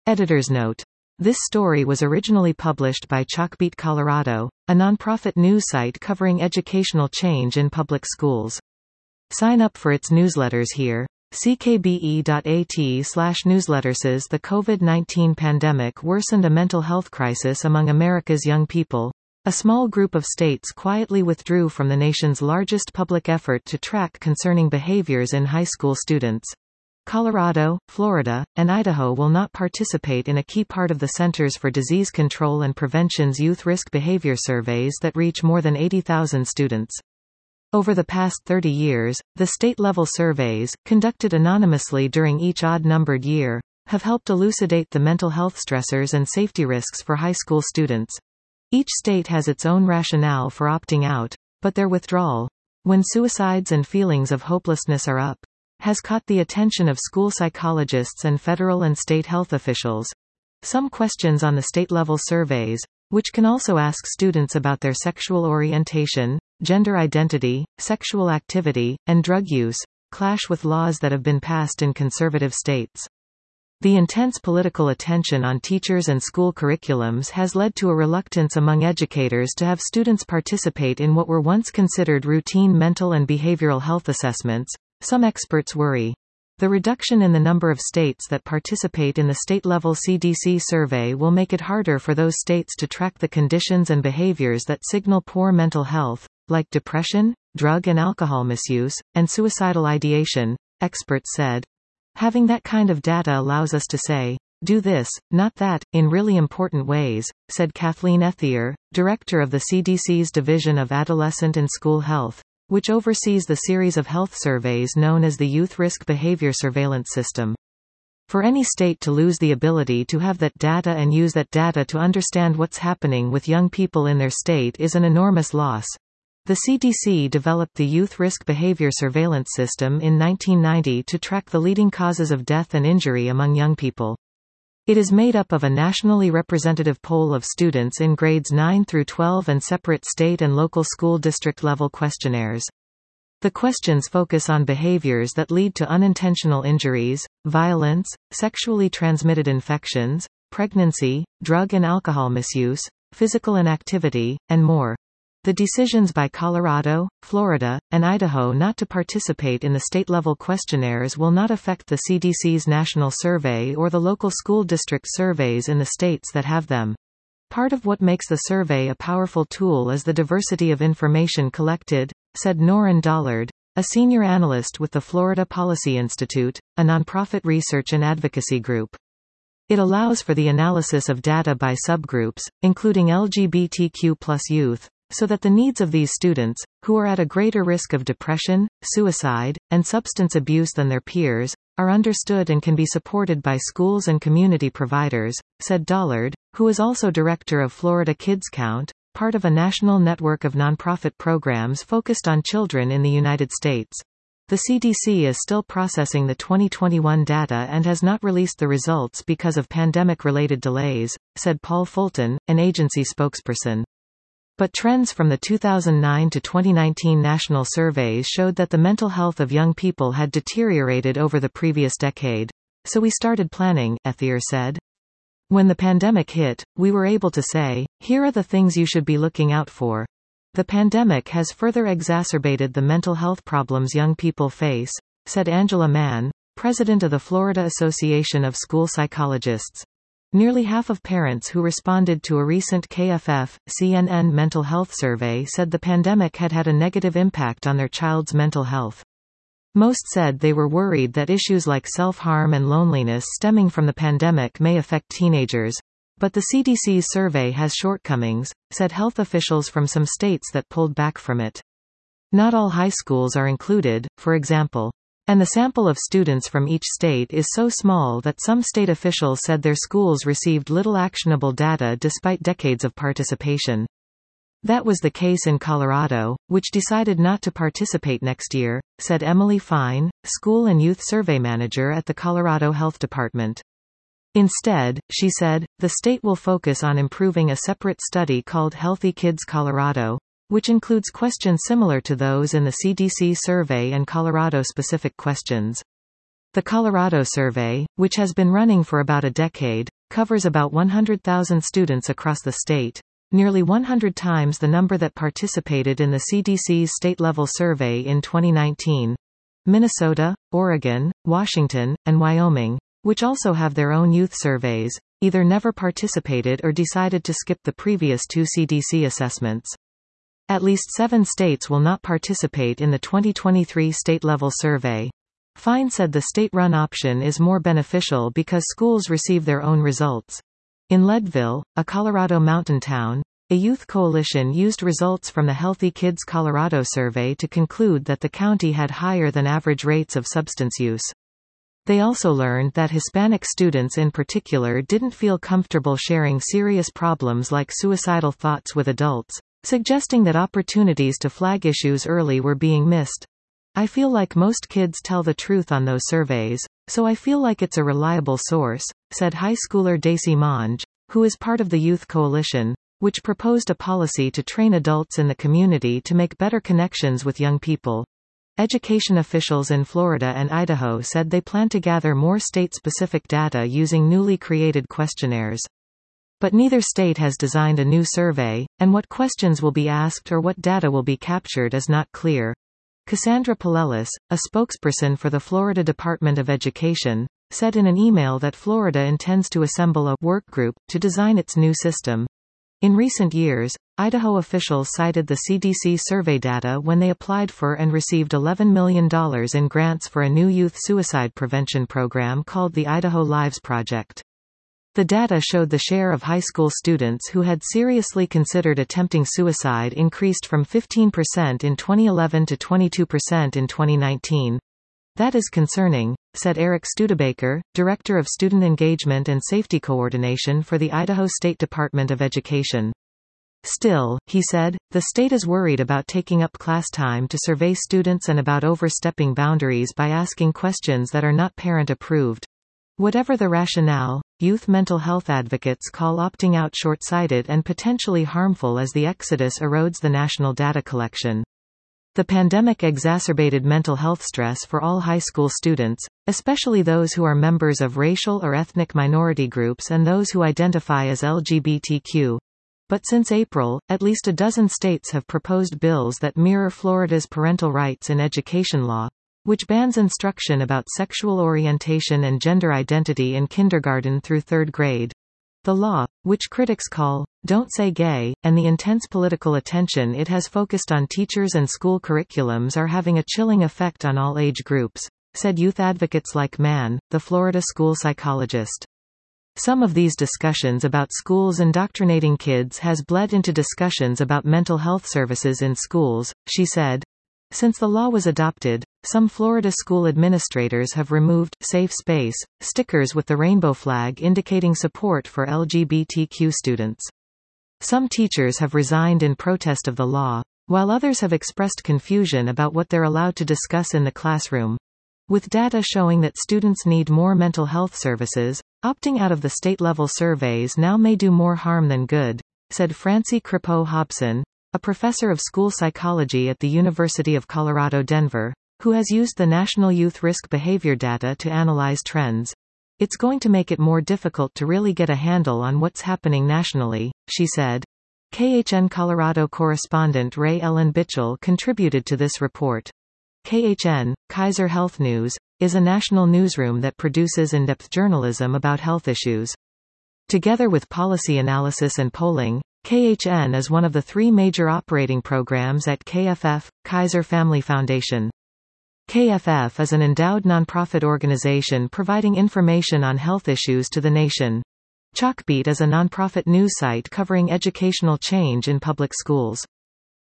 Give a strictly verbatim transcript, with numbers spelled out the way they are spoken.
Editor's note. This story was originally published by Chalkbeat Colorado, a nonprofit news site covering educational change in public schools. Sign up for its newsletters here. c k b e dot a t slash newsletter says the COVID nineteen pandemic worsened a mental health crisis among America's young people. A small group of states quietly withdrew from the nation's largest public effort to track concerning behaviors in high school students. Colorado, Florida, and Idaho will not participate in a key part of the Centers for Disease Control and Prevention's Youth Risk Behavior Surveys that reach more than eighty thousand students. Over the past thirty years, the state-level surveys, conducted anonymously during each odd-numbered year, have helped elucidate the mental health stressors and safety risks for high school students. Each state has its own rationale for opting out, but their withdrawal, when suicides and feelings of hopelessness are up, has caught the attention of school psychologists and federal and state health officials. Some questions on the state-level surveys, which can also ask students about their sexual orientation, gender identity, sexual activity, and drug use, clash with laws that have been passed in conservative states. The intense political attention on teachers and school curriculums has led to a reluctance among educators to have students participate in what were once considered routine mental and behavioral health assessments. Some experts worry. The reduction in the number of states that participate in the state-level C D C survey will make it harder for those states to track the conditions and behaviors that signal poor mental health, like depression, drug and alcohol misuse, and suicidal ideation, experts said. Having that kind of data allows us to say, do this, not that, in really important ways, said Kathleen Ethier, director of the C D C's Division of Adolescent and School Health, which oversees the series of health surveys known as the Youth Risk Behavior Surveillance System. For any state to lose the ability to have that data and use that data to understand what's happening with young people in their state is an enormous loss. The C D C developed the Youth Risk Behavior Surveillance System in nineteen ninety to track the leading causes of death and injury among young people. It is made up of a nationally representative poll of students in grades nine through twelve and separate state and local school district-level questionnaires. The questions focus on behaviors that lead to unintentional injuries, violence, sexually transmitted infections, pregnancy, drug and alcohol misuse, physical inactivity, and more. The decisions by Colorado, Florida, and Idaho not to participate in the state-level questionnaires will not affect the C D C's national survey or the local school district surveys in the states that have them. Part of what makes the survey a powerful tool is the diversity of information collected, said Norrin Dollard, a senior analyst with the Florida Policy Institute, a nonprofit research and advocacy group. It allows for the analysis of data by subgroups, including L G B T Q plus youth, so that the needs of these students, who are at a greater risk of depression, suicide, and substance abuse than their peers, are understood and can be supported by schools and community providers, said Dollard, who is also director of Florida Kids Count, part of a national network of nonprofit programs focused on children in the United States. The C D C is still processing the twenty twenty-one data and has not released the results because of pandemic-related delays, said Paul Fulton, an agency spokesperson. But trends from the two thousand nine to twenty nineteen national surveys showed that the mental health of young people had deteriorated over the previous decade. So we started planning, Ethier said. When the pandemic hit, we were able to say, here are the things you should be looking out for. The pandemic has further exacerbated the mental health problems young people face, said Angela Mann, president of the Florida Association of School Psychologists. Nearly half of parents who responded to a recent K F F C N N mental health survey said the pandemic had had a negative impact on their child's mental health. Most said they were worried that issues like self-harm and loneliness stemming from the pandemic may affect teenagers. But the C D C's survey has shortcomings, said health officials from some states that pulled back from it. Not all high schools are included, for example. And the sample of students from each state is so small that some state officials said their schools received little actionable data despite decades of participation. That was the case in Colorado, which decided not to participate next year, said Emily Fine, school and youth survey manager at the Colorado Health Department. Instead, she said, the state will focus on improving a separate study called Healthy Kids Colorado, which includes questions similar to those in the C D C survey and Colorado-specific questions. The Colorado Survey, which has been running for about a decade, covers about one hundred thousand students across the state, nearly one hundred times the number that participated in the C D C's state-level survey in twenty nineteen. Minnesota, Oregon, Washington, and Wyoming, which also have their own youth surveys, either never participated or decided to skip the previous two C D C assessments. At least seven states will not participate in the twenty twenty-three state-level survey. Fine said the state-run option is more beneficial because schools receive their own results. In Leadville, a Colorado mountain town, a youth coalition used results from the Healthy Kids Colorado survey to conclude that the county had higher than average rates of substance use. They also learned that Hispanic students in particular didn't feel comfortable sharing serious problems like suicidal thoughts with adults, suggesting that opportunities to flag issues early were being missed. I feel like most kids tell the truth on those surveys, so I feel like it's a reliable source, said high schooler Daisy Monge, who is part of the Youth Coalition, which proposed a policy to train adults in the community to make better connections with young people. Education officials in Florida and Idaho said they plan to gather more state-specific data using newly created questionnaires. But neither state has designed a new survey, and what questions will be asked or what data will be captured is not clear. Cassandra Palelis, a spokesperson for the Florida Department of Education, said in an email that Florida intends to assemble a work group to design its new system. In recent years, Idaho officials cited the C D C survey data when they applied for and received eleven million dollars in grants for a new youth suicide prevention program called the Idaho Lives Project. The data showed the share of high school students who had seriously considered attempting suicide increased from fifteen percent in twenty eleven to twenty-two percent in twenty nineteen. That is concerning, said Eric Studebaker, Director of Student Engagement and Safety Coordination for the Idaho State Department of Education. Still, he said, the state is worried about taking up class time to survey students and about overstepping boundaries by asking questions that are not parent-approved. Whatever the rationale, youth mental health advocates call opting out short-sighted and potentially harmful as the exodus erodes the national data collection. The pandemic exacerbated mental health stress for all high school students, especially those who are members of racial or ethnic minority groups and those who identify as L G B T Q. But since April, at least a dozen states have proposed bills that mirror Florida's parental rights in education law, which bans instruction about sexual orientation and gender identity in kindergarten through third grade. The law, which critics call, "Don't Say Gay," and the intense political attention it has focused on teachers and school curriculums are having a chilling effect on all age groups, said youth advocates like Mann, the Florida school psychologist. Some of these discussions about schools indoctrinating kids has bled into discussions about mental health services in schools, she said. Since the law was adopted, some Florida school administrators have removed safe space stickers with the rainbow flag indicating support for L G B T Q students. Some teachers have resigned in protest of the law, while others have expressed confusion about what they're allowed to discuss in the classroom. With data showing that students need more mental health services, opting out of the state-level surveys now may do more harm than good, said Francie Kripo Hobson, a professor of school psychology at the University of Colorado Denver, who has used the National Youth Risk Behavior data to analyze trends. It's going to make it more difficult to really get a handle on what's happening nationally, she said. K H N Colorado correspondent Ray Ellen Bitchell contributed to this report. K H N, Kaiser Health News, is a national newsroom that produces in-depth journalism about health issues. Together with policy analysis and polling, K H N is one of the three major operating programs at K F F, Kaiser Family Foundation. K F F is an endowed nonprofit organization providing information on health issues to the nation. Chalkbeat is a nonprofit news site covering educational change in public schools.